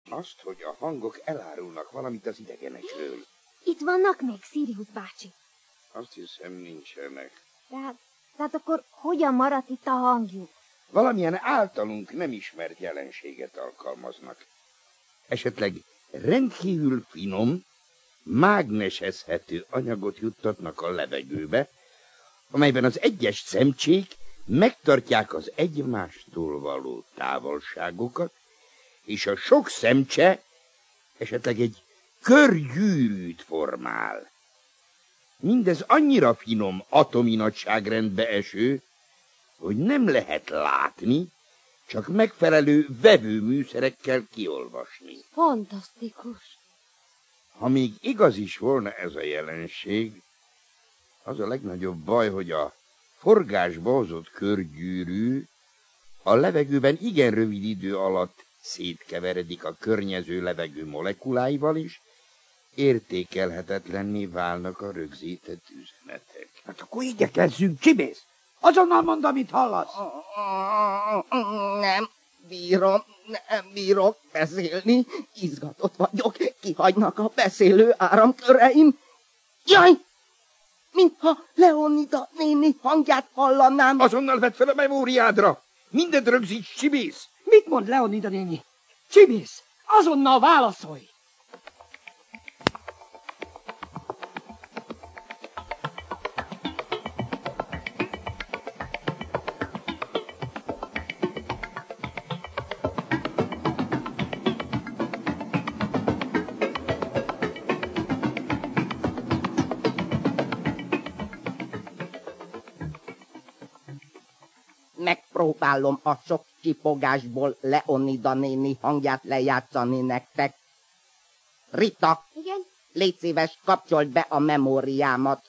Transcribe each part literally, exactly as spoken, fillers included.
Azt, hogy a hangok elárulnak valamit az idegenekről. Itt vannak még, Sirius bácsi? Azt hiszem, nincsenek. Tehát, tehát akkor hogyan maradt itt a hangjuk? Valamilyen általunk nem ismert jelenséget alkalmaznak. Esetleg rendkívül finom, mágnesezhető anyagot juttatnak a levegőbe, amelyben az egyes szemcsék megtartják az egymástól való távolságokat, és a sok szemcse esetleg egy körgyűrűt formál. Mindez annyira finom atomi nagyságrendbe eső, hogy nem lehet látni, csak megfelelő vevőműszerekkel kiolvasni. Fantasztikus! Ha még igaz is volna ez a jelenség, az a legnagyobb baj, hogy a forgásba hozott körgyűrű a levegőben igen rövid idő alatt szétkeveredik a környező levegő molekuláival is, értékelhetetlenné válnak a rögzített üzenetek. Hát akkor igyekezzünk, Csibész! Azonnal mondd, amit hallasz! Nem bírom, nem bírok beszélni. Izgatott vagyok, kihagynak a beszélő áramköreim. Jaj! Mintha Leonida néni hangját hallanám. Azonnal vedd fel a memóriádra! Mindent rögzíts, Csibész! Mit mond Leonida néni? Csibész, azonnal válaszolj! Megpróbálom a sok csipogásból Leonida néni hangját lejátszani nektek. Rita, igen? Légy szíves, kapcsold be a memóriámat.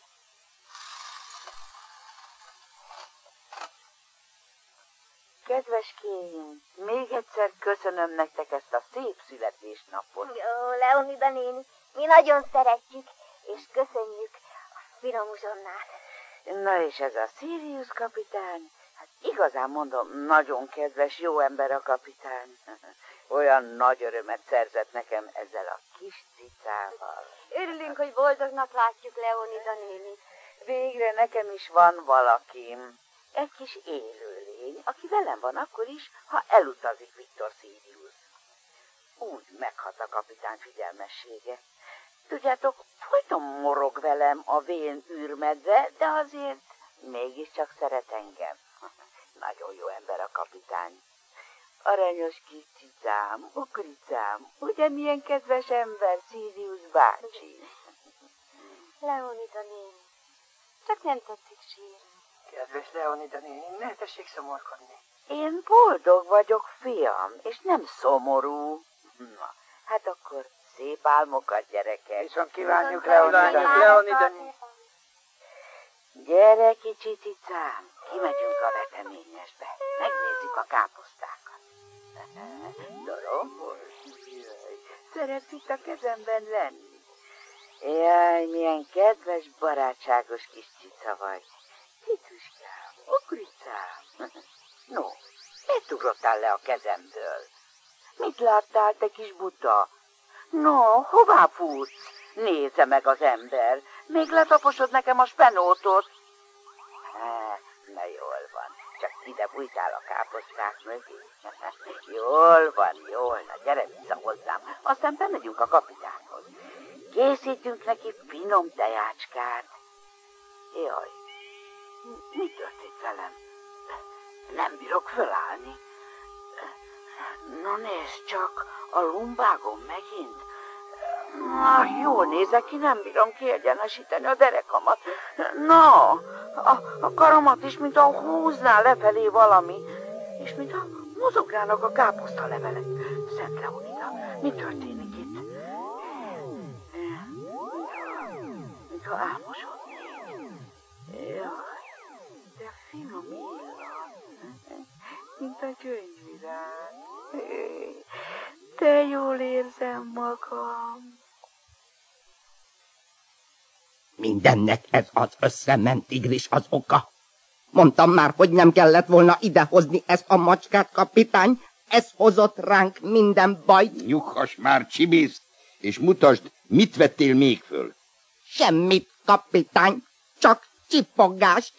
Kedves Kéin, még egyszer köszönöm nektek ezt a szép születésnapot. Ó, Leonida néni, mi nagyon szeretjük, és köszönjük a finom uzsonnát. Na és ez a Sirius kapitány? Hát igazán mondom, nagyon kedves, jó ember a kapitány. Olyan nagy örömet szerzett nekem ezzel a kis cicával. Örülünk, hogy boldognak látjuk Leonida néni. Végre nekem is van valakim. Egy kis élőlény, aki velem van akkor is, ha elutazik Viktor Sirius. Úgy meghat a kapitány figyelmessége. Tudjátok, folyton morog velem a vén űrmedve, de azért mégiscsak szeret engem. Nagyon jó ember a kapitány. Aranyos kis cicám, ukricám, ugye milyen kedves ember Sirius bácsi? Leonida néni, csak nem tetszik sírni. Kedves Leonida néni, ne tessék szomorkodni. Én boldog vagyok, fiam, és nem szomorú. Na, hát akkor szép álmokat, gyerekek. Viszont kívánjuk, Leonida, Leonida néni. Gyere, kicsi cicám, kimegyünk a veteményesbe. Megnézzük a káposztákat. Dorombos, jaj, szeretsz itt a kezemben lenni? Jaj, milyen kedves, barátságos kis cica vagy. Cicuskám, ukricám. No, miért ugrottál le a kezemből? Mit láttál, te kis buta? No, hová futsz? Nézze meg az ember. Még letaposod nekem a spenótot. Há, na jól van. Csak ide bújtál a káposzták mögé. Jól van, jól, na gyere vissza hozzám. Aztán bemegyünk a kapitányhoz. Készítünk neki finom tejácskát. Jaj, mi történt velem? Nem bírok fölállni. Na nézd csak, a lumbágon megint. Na, jól nézek ki, nem bírom kiegyenesíteni a derekamat. Na, a, a karomat is, mint a húzná lefelé valami, és mint a mozognának a káposzta levelek. Szent Leonida, mi történik itt? Mint ha álmosodnék. Jaj, de finom illat, mint a gyöngyvirág. De jól érzem magam. Mindennek ez az összement tigris az oka. Mondtam már, hogy nem kellett volna idehozni ezt a macskát, kapitány. ez hozott ránk minden bajt. Nyughass már, Csibész, és mutasd, mit vettél még föl. Semmit, kapitány, csak csipogást.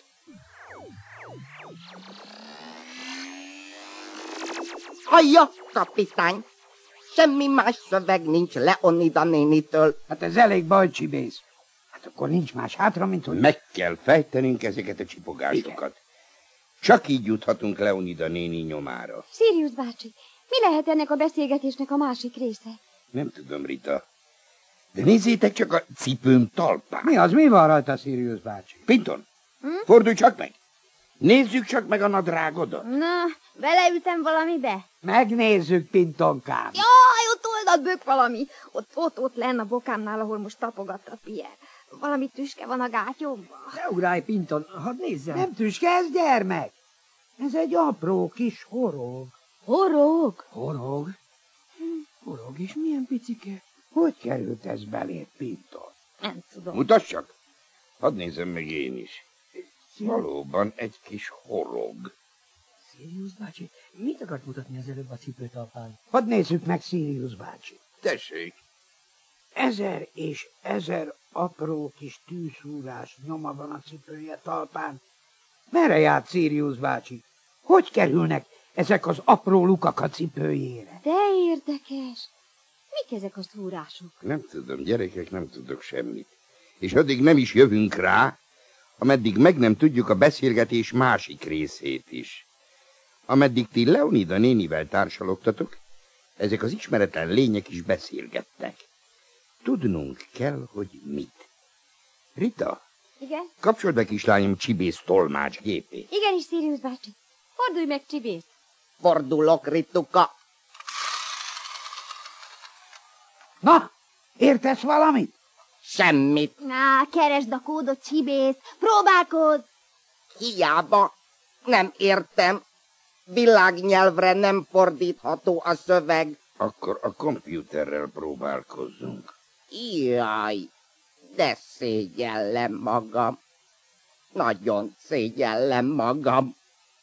Hallja, kapitány, semmi más szöveg nincs Leonida nénitől. Hát ez elég baj, Csibész. Hát akkor nincs más hátra, mint hogy... Meg kell fejtenünk ezeket a csipogásokat. Csak így juthatunk Leonida néni nyomára. Sirius bácsi, mi lehet ennek a beszélgetésnek a másik része? Nem tudom, Rita. De nézzétek csak a cipőm talpán. Mi az, mi van rajta, Sirius bácsi? Pinton, hm? Fordulj csak meg. Nézzük csak meg a nadrágodat. Na, beleültem valamibe? Megnézzük, Pintonkám. Jaj, ott oldalt bök valami. Ott, ott, ott lenn a bokámnál, ahol most tapogatta Pierre. Valami tüske van a gátyomban. Ne ugrálj, Pinton, hadd nézzem. Nem tüske, ez gyermek. Ez egy apró kis horog. Horog? Horog? Horog is milyen picike. Hogy került ez beléd, Pinton? Nem tudom. Mutass csak. Hadd nézzem meg én is. Valóban egy kis horog. Sirius bácsi, mit akart mutatni az előbb a cipőtalpán? Hadd nézzük meg, Sirius bácsi. Tessék. Ezer és ezer apró kis tűzhúrás nyoma van a cipője talpán. Merre járt Sirius bácsi? Hogy kerülnek ezek az apró lukak a cipőjére? De érdekes. Mik ezek a szúrások? Nem tudom, gyerekek, nem tudok semmit. És addig nem is jövünk rá, ameddig meg nem tudjuk a beszélgetés másik részét is. Ameddig ti Leonida nénivel társalogtatok, ezek az ismeretlen lények is beszélgettek. Tudnunk kell, hogy mit. Rita, Igen? kapcsold be kislányom Csibész tolmács gépét. Igenis, Sirius bácsi. Fordulj meg, Csibész. Fordulok, Rituka. Na, értesz valamit? Semmit. Na, keresd a kódot, Csibész. Próbálkozz! Hiába. Nem értem. Világnyelvre nem fordítható a szöveg. Akkor a kompjúterrel próbálkozzunk. Jaj, de szégyellem magam. Nagyon szégyellem magam.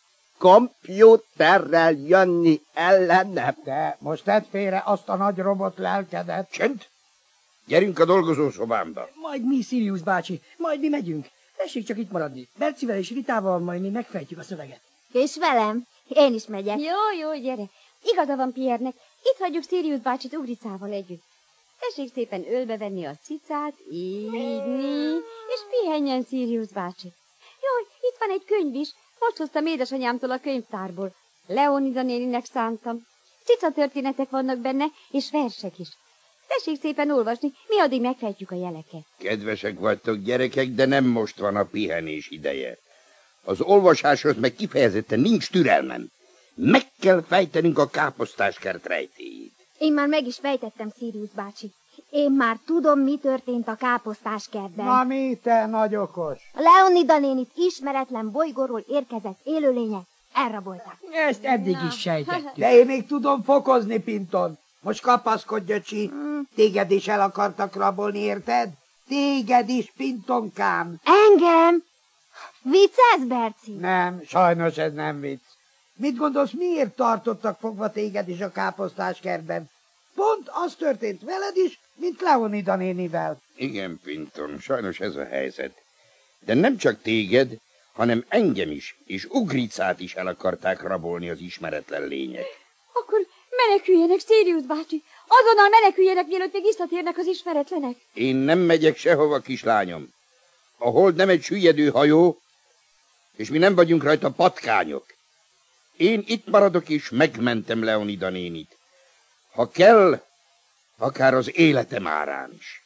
Kompjúterrel jönni ellenem. Te most tedd félre azt a nagy robot lelkedet. Csend! Gyerünk a dolgozószobámba. Majd mi, Sirius bácsi, majd mi megyünk. Tessék csak itt maradni. Bercivel és Ritával majd mi megfejtjük a szöveget. És velem? Én is megyek. Jó, jó, gyere. Igaza van Pierre-nek. Itt hagyjuk Sirius bácsit Ugricával együtt. Tessék szépen ölbevenni a cicát, ígyni, és pihenjen Sirius bácsi. Jaj, itt van egy könyv is. Most hoztam édesanyámtól a könyvtárból. Leonida néninek szántam. Cica történetek vannak benne, és versek is. Tessék szépen olvasni, mi addig megfejtjük a jeleket. Kedvesek vagytok, gyerekek, de nem most van a pihenés ideje. Az olvasáshoz meg kifejezetten nincs türelmem. Meg kell fejtenünk a káposztáskert rejtélyét. Én már meg is fejtettem, Sirius bácsi. Én már tudom, mi történt a káposztáskertben. Na mi, te nagy okos? A Leonida nénit ismeretlen bolygóról érkezett élőlények elrabolták. Ezt eddig is sejtettük. De én még tudom fokozni, Pinton. Most kapaszkodj, öcsi. Téged is el akartak rabolni, érted? Téged is, Pintonkám. Engem? Viccelsz, Berci? Nem, sajnos ez nem vicc. Mit gondolsz, miért tartottak fogva téged is a káposztáskertben? Pont az történt veled is, mint Leonida nénivel. Igen, Pinton, sajnos ez a helyzet. De nem csak téged, hanem engem is, és Ugricát is el akarták rabolni az ismeretlen lények. Akkor meneküljenek, Sirius bácsi! Azonnal meneküljenek, mielőtt még visszatérnek az ismeretlenek! Én nem megyek sehova, kislányom. A hold nem egy süllyedő hajó, és mi nem vagyunk rajta patkányok. Én itt maradok, és megmentem Leonida nénit. Ha kell, akár az életem árán is.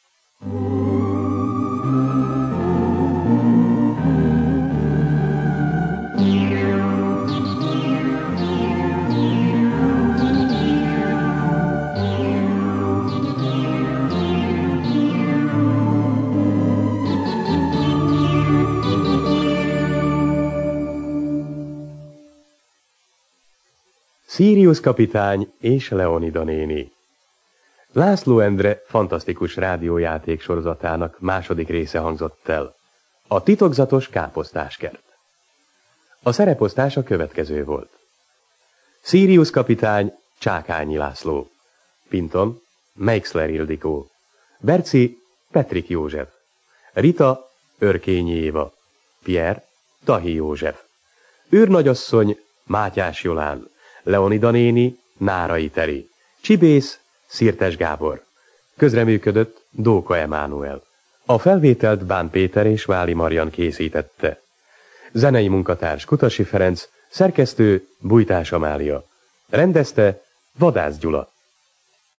Sirius kapitány és Leonida néni. László Endre fantasztikus rádiójáték sorozatának második része hangzott el. A titokzatos káposztáskert. A szereposztás a következő volt. Sirius kapitány Csákányi László, Pinton Meixler Ildikó, Berci Petrik József, Rita Örkényi Éva, Pierre Tahi József, őrnagyasszony Mátyás Jolán, Leonida néni Nárai Teri, Csibész Szirtes Gábor. Közreműködött Dóka Emánuel. A felvételt Bán Péter és Váli Marian készítette. Zenei munkatárs Kutasi Ferenc, szerkesztő Bújtás Amália. Rendezte Vadász Gyula.